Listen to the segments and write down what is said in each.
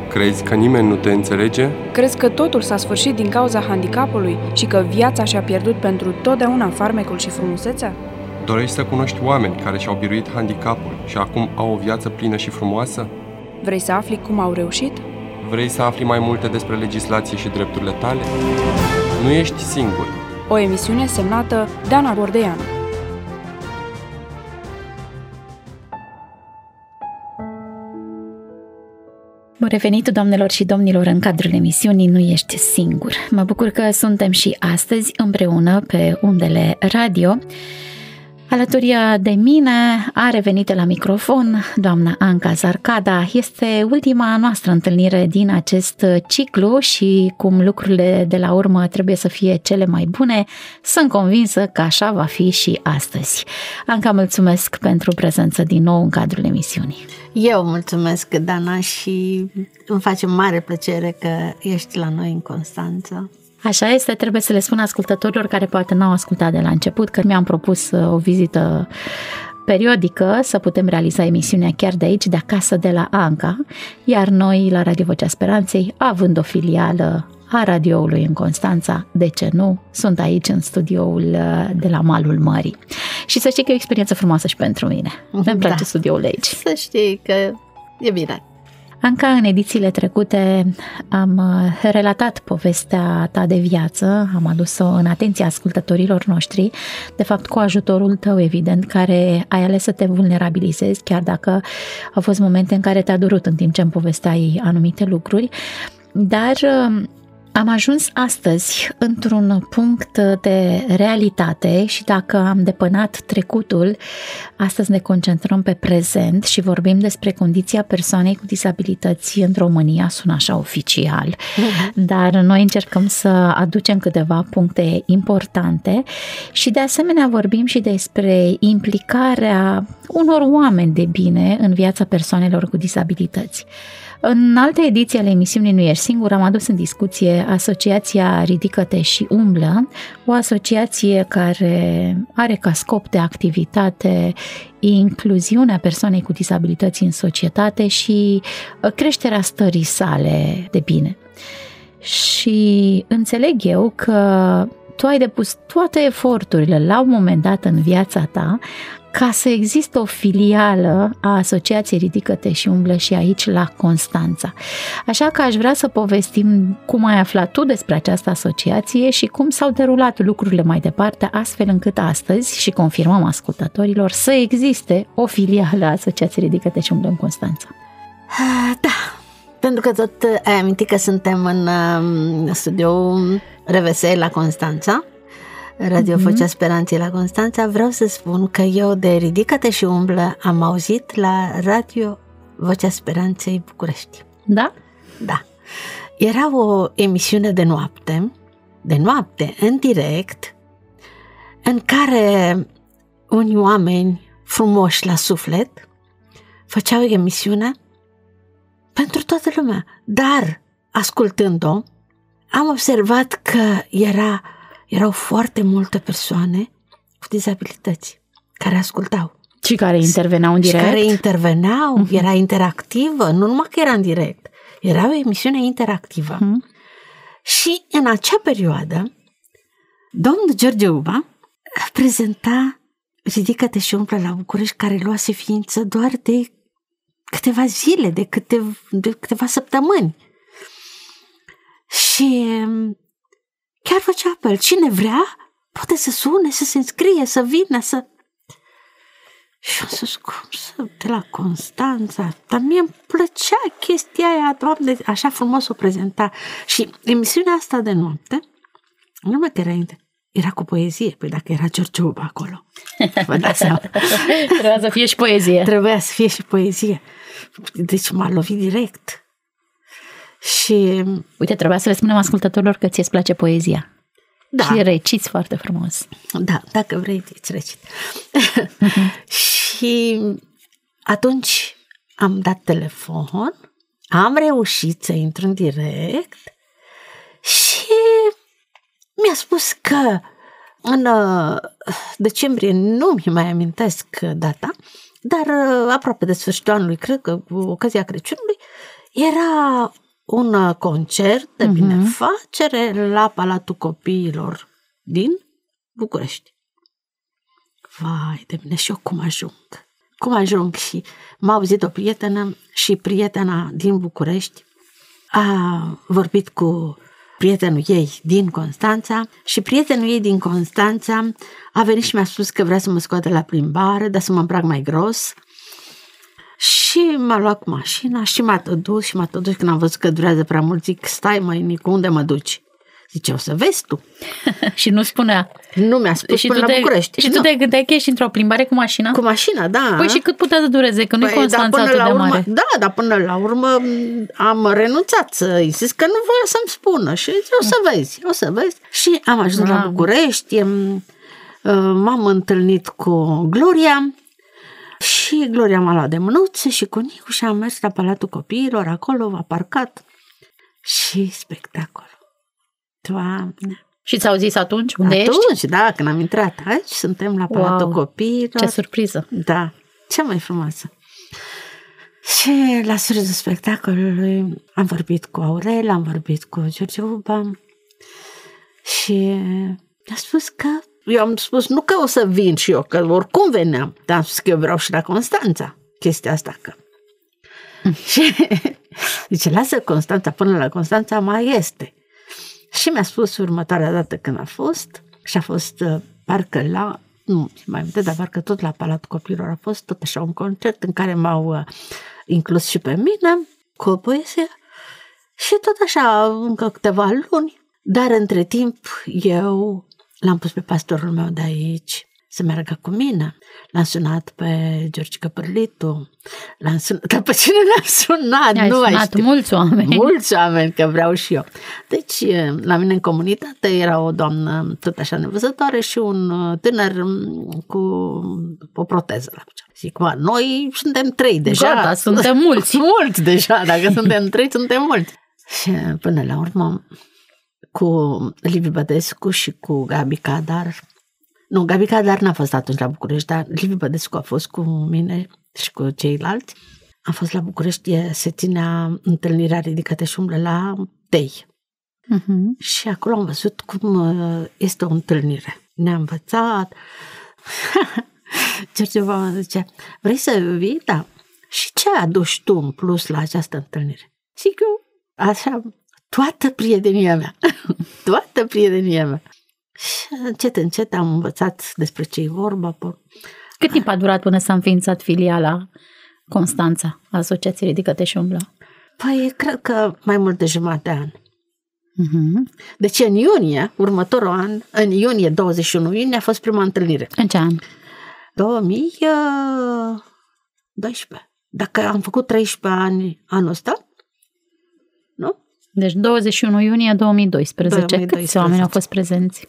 Crezi că nimeni nu te înțelege? Crezi că totul s-a sfârșit din cauza handicapului și că viața și-a pierdut pentru totdeauna farmecul și frumusețea? Dorești să cunoști oameni care și-au biruit handicapul și acum au o viață plină și frumoasă? Vrei să afli cum au reușit? Vrei să afli mai multe despre legislație și drepturile tale? Nu ești singur. O emisiune semnată Dana Gordeanu. Bun revenit, doamnelor și domnilor, în cadrul emisiunii Nu ești singur. Mă bucur că suntem și astăzi împreună pe undele radio. Alături de mine a revenit la microfon doamna Anca Zarcada. Este ultima noastră întâlnire din acest ciclu și cum lucrurile de la urmă trebuie să fie cele mai bune, sunt convinsă că așa va fi și astăzi. Anca, mulțumesc pentru prezență din nou în cadrul emisiunii. Eu mulțumesc, Dana, și îmi face mare plăcere că ești la noi în Constanța. Așa este, trebuie să le spun ascultătorilor care poate n-au ascultat de la început că mi-am propus o vizită periodică să putem realiza emisiunea chiar de aici, de acasă, de la Anca, iar noi la Radio Vocea Speranței, având o filială a radioului în Constanța, de ce nu, sunt aici în studioul de la malul mării. Și să știi că e o experiență frumoasă și pentru mine. Îmi place studioul aici. Să știi că e bine. Anca, în edițiile trecute am relatat povestea ta de viață, am adus-o în atenția ascultătorilor noștri, de fapt cu ajutorul tău, evident, care ai ales să te vulnerabilizezi, chiar dacă au fost momente în care te-a durut în timp ce îmi povesteai anumite lucruri, dar am ajuns astăzi într-un punct de realitate și dacă am depănat trecutul, astăzi ne concentrăm pe prezent și vorbim despre condiția persoanei cu dizabilități în România, sună așa oficial, dar noi încercăm să aducem câteva puncte importante și de asemenea vorbim și despre implicarea unor oameni de bine în viața persoanelor cu dizabilități. În alte ediții ale emisiunii Nu ești singur am adus în discuție Asociația Ridică-te și Umblă, o asociație care are ca scop de activitate incluziunea persoanei cu dizabilități în societate și creșterea stării sale de bine. Și înțeleg eu că tu ai depus toate eforturile la un moment dat în viața ta ca să existe o filială a Asociației Ridică-te și Umblă și aici la Constanța. Așa că aș vrea să povestim cum ai aflat tu despre această asociație și cum s-au derulat lucrurile mai departe, astfel încât astăzi, și confirmăm ascultătorilor, să existe o filială a Asociației Ridică-te și Umblă în Constanța. Da, pentru că tot ai amintit că suntem în studioul RVS la Constanța, Radio Vocea Speranței la Constanța. Vreau să spun că eu de Ridică-te și Umblă am auzit la Radio Vocea Speranței București. Da? Da. Era o emisiune de noapte, în direct, în care unii oameni frumoși la suflet făceau emisiune pentru toată lumea. Dar, ascultând-o, am observat că erau foarte multe persoane cu dizabilități care ascultau. Și care interveneau în direct. Era interactivă, nu numai că era în direct, era o emisiune interactivă. Și în acea perioadă, domnul George Uba prezenta Ridică-te și Umblă la București, care luase ființă doar de câteva zile, de câteva săptămâni. Și chiar făcea apel. Cine vrea, poate să sune, să se înscrie, să vină, să... Și am spus, cum să, de la Constanța? Dar mie îmi plăcea chestia aia, Doamne, așa frumos o prezenta. Și emisiunea asta de noapte, nu numai că era cu poezie, păi dacă era George Uba acolo, vă dați seama. Trebuia să fie și poezie. Trebuia să fie și poezie. Deci m-a lovit direct. Și... Uite, trebuia să le spunem ascultătorilor că ți-e place poezia. Da. Și reciți foarte frumos. Da, dacă vrei, îți recit. Și atunci am dat telefon, am reușit să intru în direct și mi-a spus că în decembrie, nu mi mai amintesc data, dar aproape de sfârșitul anului, cred că cu ocazia Crăciunului, Era un concert de binefacere la Palatul Copiilor din București. Vai de mine, și eu cum ajung? Și m-a auzit o prietenă și prietena din București a vorbit cu prietenul ei din Constanța și prietenul ei din Constanța a venit și mi-a spus că vrea să mă scoate la plimbare, dar să mă îmbrac mai gros. Și m-a luat cu mașina și m-a tot dus și când am văzut că durează prea mult, zic, stai măi, Nicu, unde mă duci? Zice, o să vezi tu. Și nu spunea. Nu mi-a spus până la București. Și tu te gândeai că ești într-o plimbare cu mașina? Cu mașina, da. Păi și cât putea să dureze? Că nu-i Constanța atât de mare. Da, dar până la urmă am renunțat să insist că nu voia să-mi spună. Și zice, o să vezi. Și am ajuns la București, m-am întâlnit cu Gloria și Gloria m-a luat de mânuțe și cu Nicu și am mers la Palatul Copiilor, acolo a parcat și spectacol. Doamne! Și ți-au zis atunci unde ești? Atunci, da, când am intrat aici, suntem la Palatul Copiilor. Ce surpriză! Da, cea mai frumoasă. Și la sfârșitul spectacolului am vorbit cu Aurel, am vorbit cu George Uba și mi-a spus că eu am spus nu că o să vin și eu, că oricum veneam, dar am spus că eu vreau și la Constanța chestia asta că. Și zice, lasă Constanța, până la Constanța mai este. Și mi-a spus următoarea dată când a fost, și a fost parcă dar parcă tot la Palatul Copiilor a fost tot așa un concert în care m-au inclus și pe mine cu o poezie și tot așa încă câteva luni, dar între timp eu l-am pus pe pastorul meu de aici să meargă cu mine. L-am sunat pe Georgica Părlitu, dar pe cine l-am sunat? Ai sunat mulți oameni. Mulți oameni, că vreau și eu. Deci, la mine în comunitate era o doamnă tot așa nevăzătoare și un tânăr cu o proteză la picior. Zic, noi suntem 3 deja. Gata, suntem mulți. Mulți deja, dacă suntem 3, suntem mulți. Și până la urmă, cu Liviu Bădescu și cu Gabi Cadar. Nu, Gabi Cadar n-a fost atunci la București, dar Liviu Bădescu a fost cu mine și cu ceilalți. Am fost la București, se ținea întâlnirea Ridică-te și umblă la Tei. Și acolo am văzut cum este o întâlnire. Ne-a învățat. George mă zice, vrei să vii? Da. Și ce aduci tu în plus la această întâlnire? Zic eu, așa, toată prietenia mea. Toată prietenia mea. Și încet am învățat despre ce e vorba. Cât timp a durat până s-a înființat filiala Constanța, Asociației Ridică-te și umblă? Păi, cred că mai mult de jumătate de an. Deci în iunie, următorul an, în iunie, 21 iunie, a fost prima întâlnire. În ce an? 2012. Dacă am făcut 13 ani anul ăsta, nu? Deci 21 iunie 2012. Câți oameni au fost prezenți?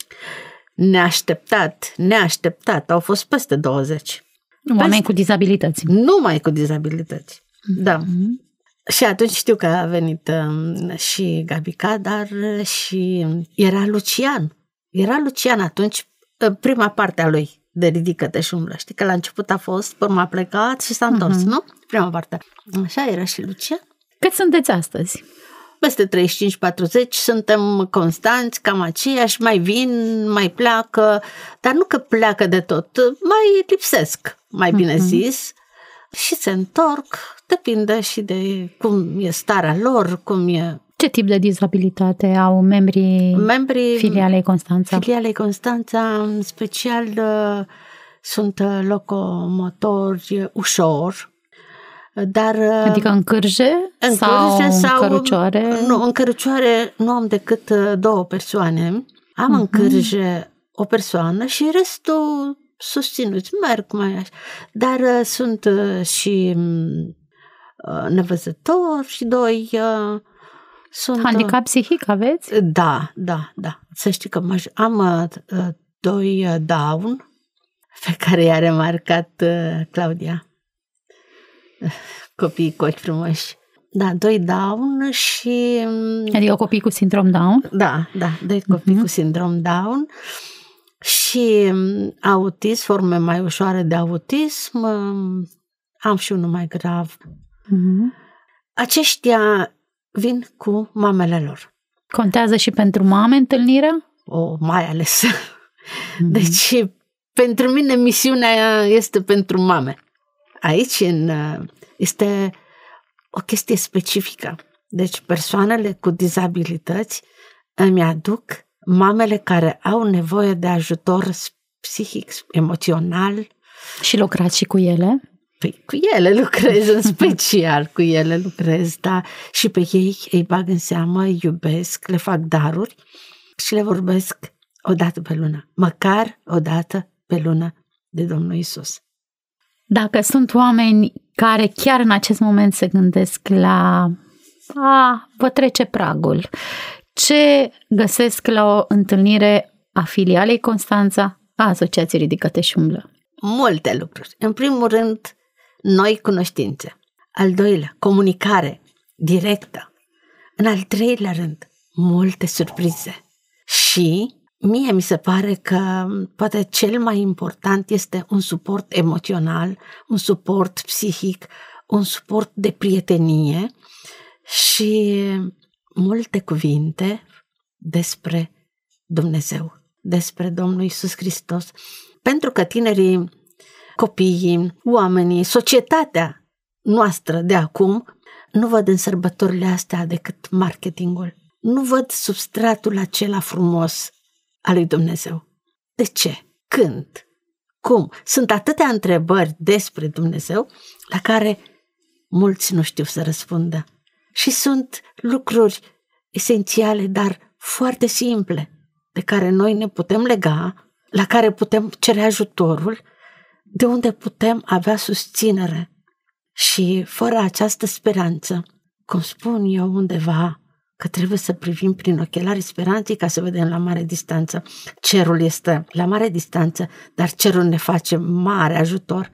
Neașteptat. Au fost peste 20. Oameni cu dizabilități. Numai cu dizabilități. Da. Și atunci știu că a venit și Gabi Cadar și era Lucian. Era Lucian atunci, prima parte a lui de Ridică-te și umblă. Știi că la început a fost, până a plecat și s-a întors, nu? Prima parte. Așa era și Lucian. Cât sunteți astăzi? Peste 35-40, suntem constanți, cam aceiași, mai vin, mai pleacă, dar nu că pleacă de tot, mai lipsesc, mai bine zis, și se întorc, depinde și de cum e starea lor, cum e. Ce tip de dizabilitate au membrii filialei Constanța? Filialei Constanța, în special, sunt locomotori ușor, dar... Adică în cârje sau în cărucioare? Nu, în cărucioare nu am decât 2 persoane. Am în cârje o persoană și restul susținuți, merg mai așa. Dar sunt și nevăzători și 2... sunt... Handicap psihic aveți? Da. Să știi că am 2 Down pe care i-a remarcat Claudia. Copii cu ochi frumoși. Da, 2 Down și... Adică copii cu sindrom Down? Da, 2 copii cu sindrom Down și autism, forme mai ușoare de autism. Am și unul mai grav. aceștia vin cu mamele lor. Contează și pentru mame întâlnirea? Mai ales. Deci, pentru mine, misiunea este pentru mame. Aici este o chestie specifică. Deci, persoanele cu dizabilități îmi aduc mamele care au nevoie de ajutor psihic, emoțional. Și lucrați și cu ele? Păi cu ele lucrez, în special cu ele lucrez, da. Și pe ei îi bag în seamă, îi iubesc, le fac daruri și le vorbesc o dată pe lună, măcar o dată pe lună de Domnul Iisus. Dacă sunt oameni care chiar în acest moment se gândesc la vă trece pragul, ce găsesc la o întâlnire a filialei Constanța a Asociației Ridică-te și umblă? Multe lucruri. În primul rând, noi cunoștințe. Al doilea, comunicare directă. În al treilea rând, multe surprize. Și mie mi se pare că poate cel mai important este un suport emoțional, un suport psihic, un suport de prietenie și multe cuvinte despre Dumnezeu, despre Domnul Iisus Hristos. Pentru că tinerii, copiii, oamenii, societatea noastră de acum nu văd în sărbătorile astea decât marketingul. Nu văd substratul acela frumos al lui Dumnezeu. De ce? Când? Cum? Sunt atâtea întrebări despre Dumnezeu la care mulți nu știu să răspundă. Și sunt lucruri esențiale, dar foarte simple, de care noi ne putem lega, la care putem cere ajutorul, de unde putem avea susținere. Și fără această speranță, cum spun eu undeva, că trebuie să privim prin ochelarii speranței ca să vedem la mare distanță. Cerul este la mare distanță, dar cerul ne face mare ajutor,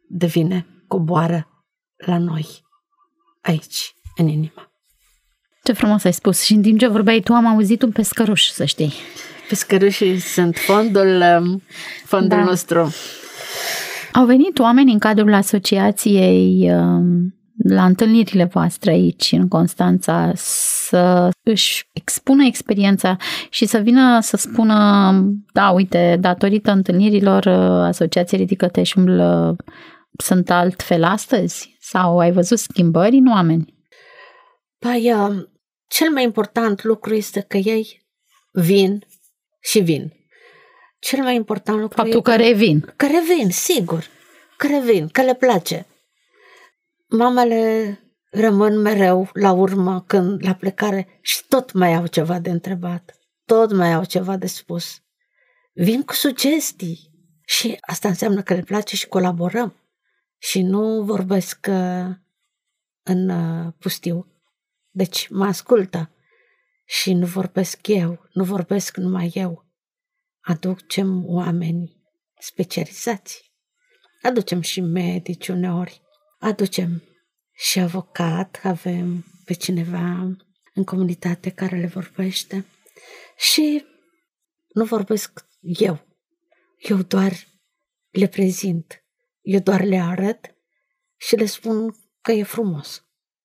coboară la noi, aici, în inimă. Ce frumos ai spus. Și în timp ce vorbeai tu, am auzit un pescăruș, să știi. Pescărușii sunt fondul nostru. Au venit oameni în cadrul asociației la întâlnirile voastre aici în Constanța să își expună experiența și să vină să spună, da, uite, datorită întâlnirilor Asociației Ridică-te și umblă sunt altfel astăzi? Sau ai văzut schimbări în oameni? Păi, cel mai important lucru este că ei vin și vin. Cel mai important lucru faptul că revin. Că revin, sigur. Că revin, că le place. Mamele rămân mereu la urmă când la plecare și tot mai au ceva de întrebat. Tot mai au ceva de spus. Vin cu sugestii. Și asta înseamnă că le place și colaborăm. Și nu vorbesc în pustiu. Deci mă ascultă. Și nu vorbesc eu, nu vorbesc numai eu. Aducem oameni specializați. Aducem și medici uneori. Aducem și avocat. Avem pe cineva în comunitate care le vorbește. Și nu vorbesc eu. Eu doar le prezint. Eu doar le arăt și le spun că e frumos.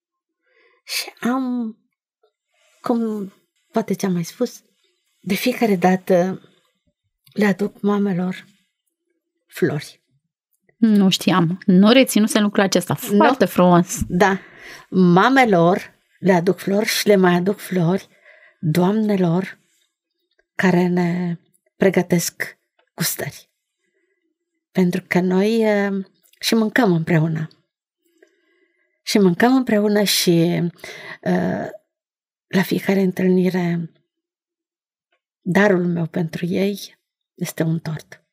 Și am, cum poate ți-am mai spus, de fiecare dată le aduc mamelor flori. Nu știam. Nu reținusem lucrul acesta. Foarte frumos. Da. Mamelor le aduc flori și le mai aduc flori doamnelor care ne pregătesc gustări. Pentru că noi și mâncăm împreună. Și mâncăm împreună și la fiecare întâlnire darul meu pentru ei este un tort.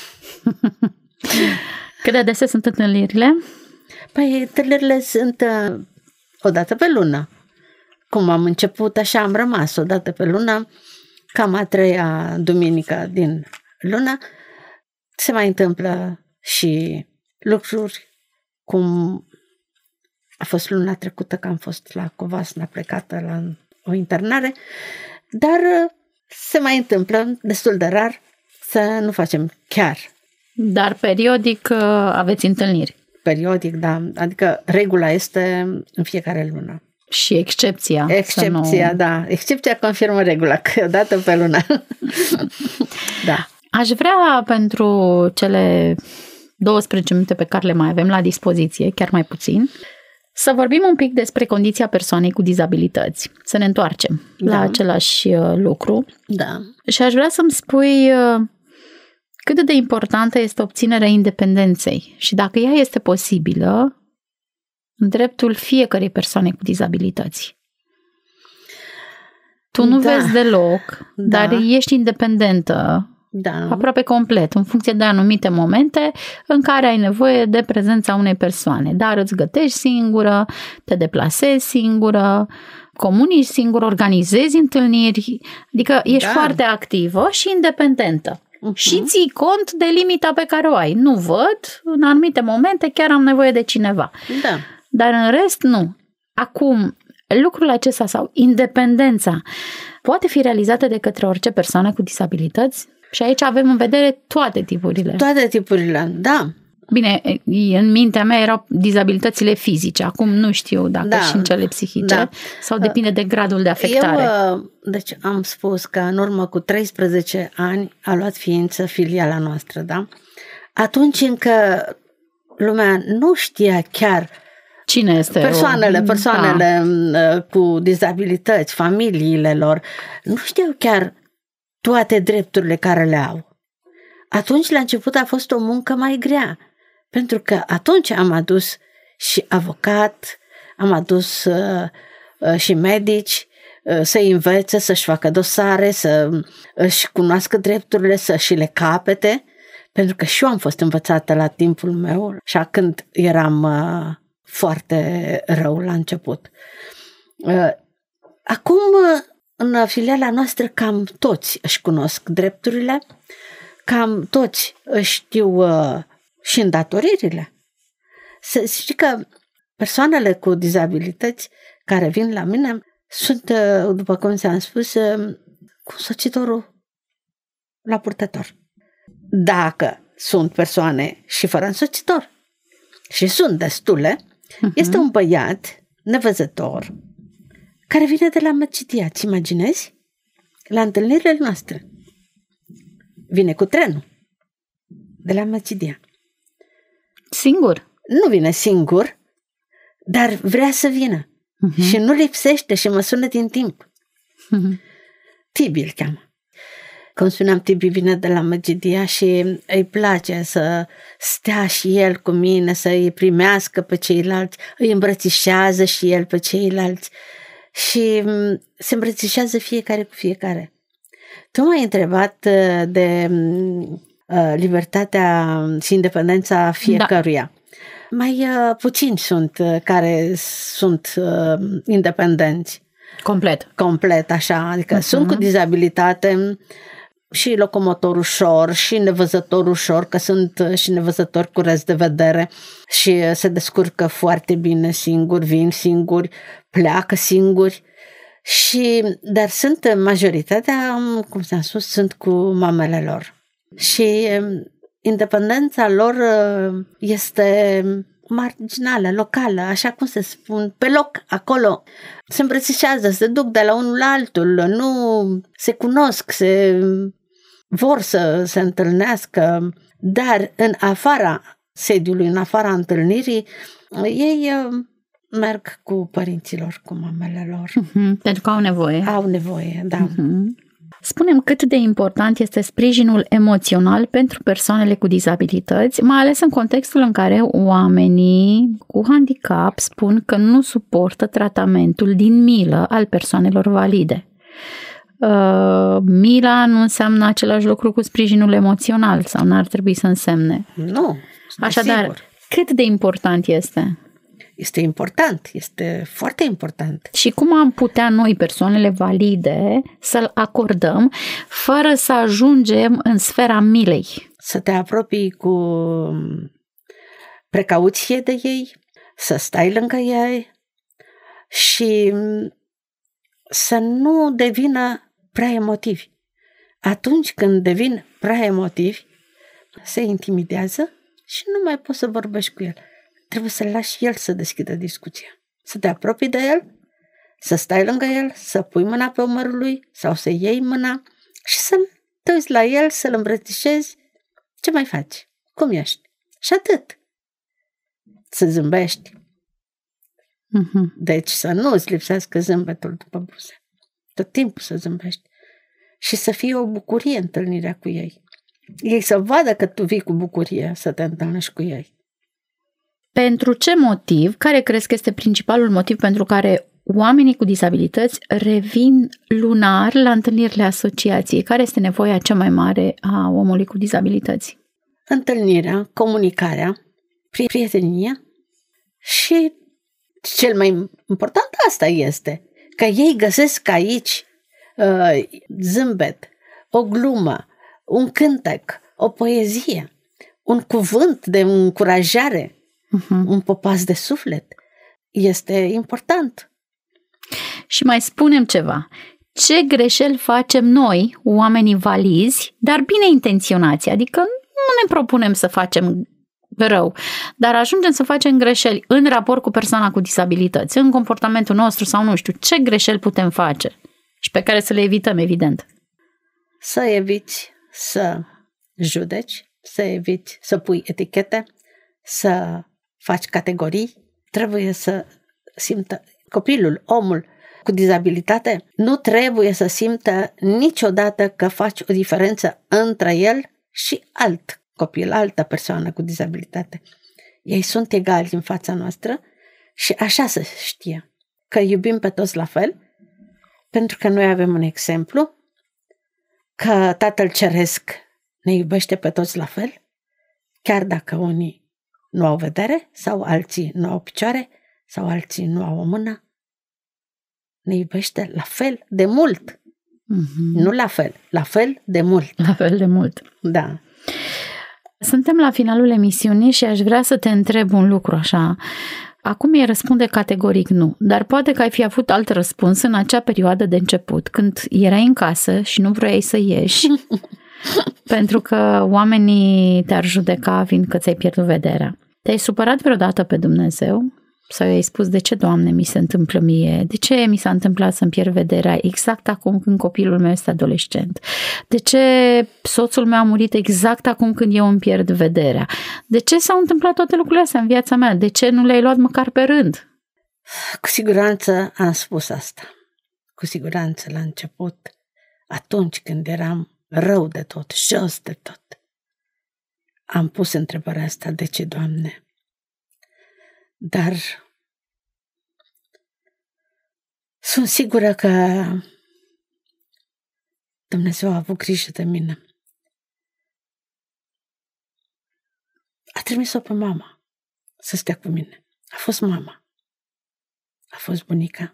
Cât de dese sunt întâlnirile? Păi, întâlnirile sunt o dată pe lună. Cum am început, așa am rămas o dată pe lună, cam a treia duminică din lună. Se mai întâmplă și lucruri cum a fost luna trecută că am fost la Covasna plecată la o internare, dar se mai întâmplă destul de rar să nu facem chiar. Dar periodic aveți întâlniri? periodic, da. Adică regula este în fiecare lună. Și excepția. Excepția, da. Excepția confirmă regula, că o dată pe lună. Da. Aș vrea pentru cele 12 minute pe care le mai avem la dispoziție, chiar mai puțin, să vorbim un pic despre condiția persoanei cu dizabilități. Să ne întoarcem la același lucru. Da. Și aș vrea să-mi spui cât de importantă este obținerea independenței și dacă ea este posibilă în dreptul fiecărei persoane cu dizabilități. Tu nu vezi deloc, dar ești independentă aproape complet, în funcție de anumite momente în care ai nevoie de prezența unei persoane. Dar îți gătești singură, te deplasezi singură, comunici singură, organizezi întâlniri, adică ești foarte activă și independentă. Și ții cont de limita pe care o ai. Nu văd, în anumite momente chiar am nevoie de cineva. Da. Dar în rest, nu. Acum, lucrul acesta sau independența poate fi realizată de către orice persoană cu disabilități? Și aici avem în vedere toate tipurile. Toate tipurile, da. Bine, în mintea mea erau dizabilitățile fizice. Acum nu știu dacă și în cele psihice sau depinde de gradul de afectare. Deci am spus că în urmă cu 13 ani a luat ființă filiala noastră, da? Atunci încă lumea nu știa chiar cine este persoanele cu dizabilități, familiile lor, nu știau chiar toate drepturile care le au. Atunci, la început, a fost o muncă mai grea, pentru că atunci am adus și avocat, am adus și medici să-i învețe, să-și facă dosare, să-și cunoască drepturile, să și le capete, pentru că și eu am fost învățată la timpul meu, și când eram foarte rău la început. Acum, în filiala noastră, cam toți își cunosc drepturile, cam toți știu și îndatoririle. Să știi că persoanele cu dizabilități care vin la mine sunt, după cum ți-am spus, cu însoțitorul la purtător. Dacă sunt persoane și fără însoțitor, și sunt destule, este un băiat nevăzător care vine de la Măcidia, ți imaginezi? La întâlnirile noastre. Vine cu trenul de la Măcidia. Singur? Nu vine singur, dar vrea să vină. Și nu lipsește și mă sună din timp. Tibi îl cheamă. Cum spuneam, Tibi vine de la Măcidia și îi place să stea și el cu mine, să îi primească pe ceilalți, îi îmbrățișează și el pe ceilalți și se îmbrățișează fiecare cu fiecare. Tu m-ai întrebat de libertatea și independența fiecăruia. Mai puțini sunt care sunt independenți. Complet, așa. Adică sunt cu dizabilitate și locomotor ușor și nevăzător ușor, că sunt și nevăzători cu rest de vedere și se descurcă foarte bine singuri, vin singuri, pleacă singuri. Dar sunt majoritatea, cum ți-am spus, sunt cu mamele lor. Și independența lor este marginală, locală, așa cum se spun, pe loc, acolo. Se îmbrățișează, se duc de la unul la altul, nu se cunosc, vor să se întâlnească, dar în afara sediului, în afara întâlnirii, ei merg cu părinților, cu mamele lor. Pentru că au nevoie. Au nevoie, da. Spune-mi cât de important este sprijinul emoțional pentru persoanele cu dizabilități, mai ales în contextul în care oamenii cu handicap spun că nu suportă tratamentul din milă al persoanelor valide. Mila nu înseamnă același lucru cu sprijinul emoțional sau n-ar trebui să însemne? Nu, așadar, sigur. Cât de important este? Este important, este foarte important. Și cum am putea noi, persoanele valide, să-l acordăm fără să ajungem în sfera milei? Să te apropii cu precauție de ei, să stai lângă ei și să nu devină prea emotivi. Atunci când devin prea emotivi, se intimidează și nu mai poți să vorbești cu el. trebuie să-l lași el să deschidă discuția. Să te apropii de el, să stai lângă el, să pui mâna pe umărul lui sau să iei mâna și să te uiți la el, să-l îmbrățișezi. Ce mai faci? Cum ești? Și atât. Să zâmbești. Deci să nu îți lipsească zâmbetul după buze. Tot timpul să zâmbești. Și să fie o bucurie întâlnirea cu ei. Ei să vadă că tu vii cu bucurie să te întâlnești cu ei. Pentru ce motiv, care crezi că este principalul motiv pentru care oamenii cu dizabilități revin lunar la întâlnirile asociației? Care este nevoia cea mai mare a omului cu dizabilități? Întâlnirea, comunicarea, prietenia și cel mai important asta este, că ei găsesc aici zâmbet, o glumă, un cântec, o poezie, un cuvânt de încurajare, un popas de suflet. Este important. Și mai spunem ceva. Ce greșeli facem noi, oamenii valizi, dar bine intenționați? Adică nu ne propunem să facem rău, dar ajungem să facem greșeli în raport cu persoana cu dizabilități, în comportamentul nostru sau nu știu, ce greșeli putem face și pe care să le evităm, evident. Să eviți să judeci, să eviți să pui etichete, să faci categorii. Trebuie să simtă copilul, omul cu dizabilitate, nu trebuie să simtă niciodată că faci o diferență între el și alt copil, altă persoană cu dizabilitate. Ei sunt egali în fața noastră și așa să știe că iubim pe toți la fel, pentru că noi avem un exemplu că Tatăl Ceresc ne iubește pe toți la fel, chiar dacă unii nu au vedere sau alții nu au picioare sau alții nu au o mână, ne iubește la fel de mult. Nu la fel de mult. La fel de mult. Da. Suntem la finalul emisiunii și aș vrea să te întreb un lucru așa. Acum îi răspunde categoric nu, dar poate că ai fi avut alt răspuns în acea perioadă de început, când erai în casă și nu vroiai să ieși, pentru că oamenii te-ar judeca fiindcă ți-ai pierdut vederea. Te-ai supărat vreodată pe Dumnezeu? Sau i-ai spus, de ce, Doamne, mi se întâmplă mie? De ce mi s-a întâmplat să-mi pierd vederea exact acum când copilul meu este adolescent? De ce soțul meu a murit exact acum când eu îmi pierd vederea? De ce s-au întâmplat toate lucrurile astea în viața mea? De ce nu le-ai luat măcar pe rând? Cu siguranță am spus asta. Cu siguranță la început, atunci când eram rău de tot, jos de tot, am pus întrebarea asta, de ce, Doamne? Dar sunt sigură că Dumnezeu a avut grijă de mine. A trimis-o pe mama să stea cu mine. A fost mama. A fost bunica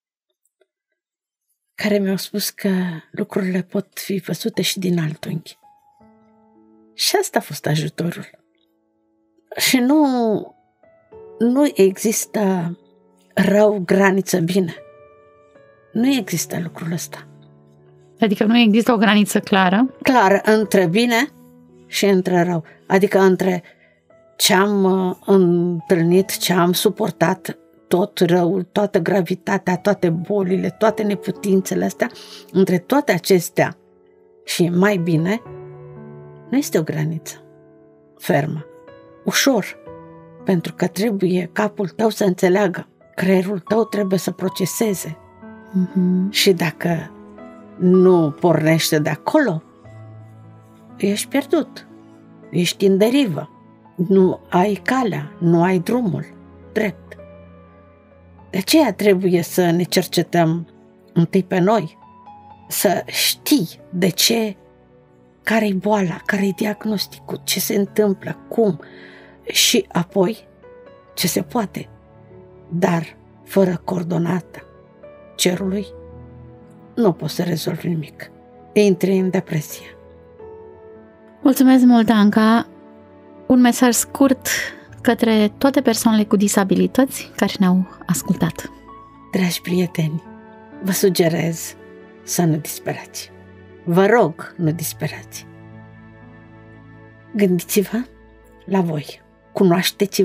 care mi-a spus că lucrurile pot fi văzute și din alt unghi. Și asta a fost ajutorul. Și nu există rău, graniță, bine. Nu există lucrul ăsta. Adică nu există o graniță clară? Clară între bine și între rău. Adică între ce am întâlnit, ce am suportat, tot răul, toată gravitatea, toate bolile, toate neputințele astea, între toate acestea și mai bine, nu este o graniță fermă, ușor. Pentru că trebuie capul tău să înțeleagă, creierul tău trebuie să proceseze. Și dacă nu pornește de acolo, ești pierdut, ești în derivă, nu ai calea, nu ai drumul drept. De aceea trebuie să ne cercetăm întâi pe noi, să știi de ce, care-i boala, care-i diagnosticul, ce se întâmplă, cum, și apoi ce se poate, dar fără coordonată cerului nu poți să rezolvi nimic. Intri în depresie. Mulțumesc mult, Anca. Un mesaj scurt către toate persoanele cu disabilități care ne-au ascultat. Dragi prieteni, vă sugerez să nu disperați. Vă rog, nu disperați. Gândiți-vă la voi. Cunoașteți-vă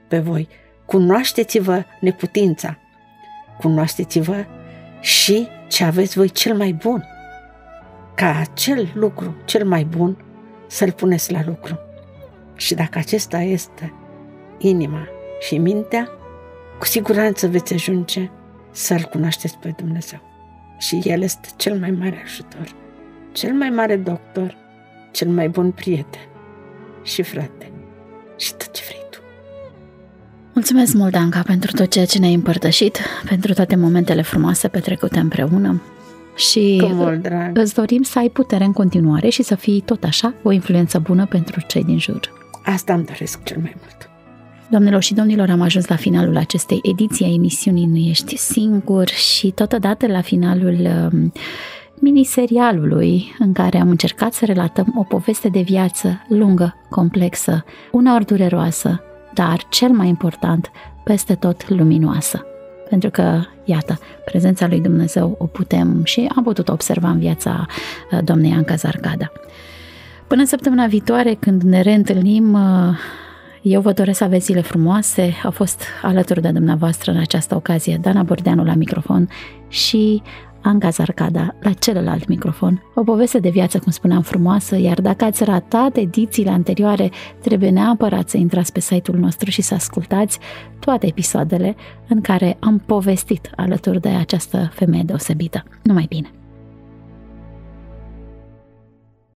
pe voi. Cunoașteți-vă neputința. Cunoașteți-vă și ce aveți voi cel mai bun. Ca acel lucru cel mai bun să-l puneți la lucru. Și dacă acesta este inima și mintea, cu siguranță veți ajunge să-L cunoașteți pe Dumnezeu. Și El este cel mai mare ajutor, cel mai mare doctor, cel mai bun prieten și frate și tot ce vrei tu. Mulțumesc mult, Anca, pentru tot ceea ce ne-ai împărtășit, pentru toate momentele frumoase petrecute împreună și cu mult drag. Îți dorim să ai putere în continuare și să fii tot așa o influență bună pentru cei din jur. Asta îmi doresc cel mai mult. Doamnelor și domnilor, am ajuns la finalul acestei ediții a emisiunii Nu ești singur și totodată la finalul miniserialului în care am încercat să relatăm o poveste de viață lungă, complexă, uneori dureroasă, dar cel mai important, peste tot luminoasă. Pentru că, iată, prezența lui Dumnezeu o putem și am putut observa în viața doamnei Anca Zarcada. Până săptămâna viitoare, când ne reîntâlnim, eu vă doresc să aveți zile frumoase. Au fost alături de dumneavoastră în această ocazie Dana Bordeanu la microfon și Anca Zarcada la celălalt microfon. O poveste de viață, cum spuneam, frumoasă, iar dacă ați ratat edițiile anterioare, trebuie neapărat să intrați pe site-ul nostru și să ascultați toate episoadele în care am povestit alături de această femeie deosebită. Numai bine!